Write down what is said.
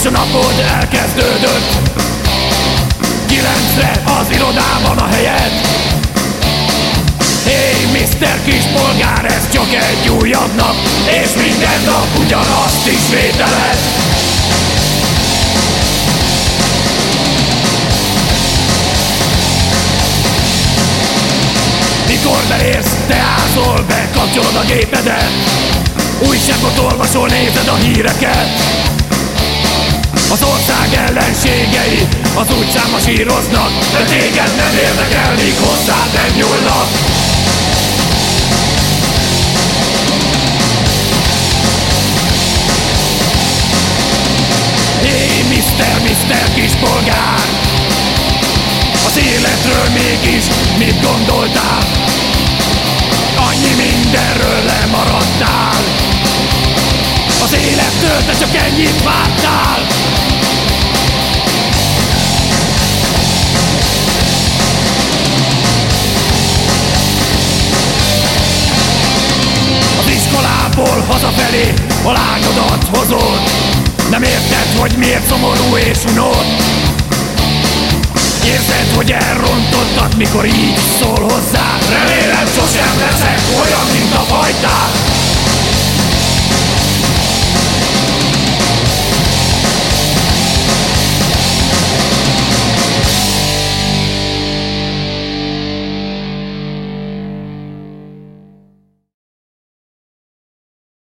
és a napod elkezdődött. 9-re az irodában a helyed. Hey, Mr. Kispolgár, ez csak egy újabb nap, és minden nap ugyanazt ismételed. Mikor beérsz, te ázol, bekapcsolod a gépedet. Újságot olvasol, nézed a híreket. Az ország ellenségei az utcán masíroznak, de téged nem érdekel, míg hozzád nem nyúlnak. Hé, Mr. Kispolgár, az életről mégis mit gondoltál? Annyi mindenről lemaradtál. Az élettől te csak ennyit vártál. Az iskolából hazafelé a lányodat hozod. Nem érted, hogy miért szomorú és unod. Érzed, hogy elrontottad, mikor így szól hozzá. Remélem sosem leszek olyan, mint a fajtál.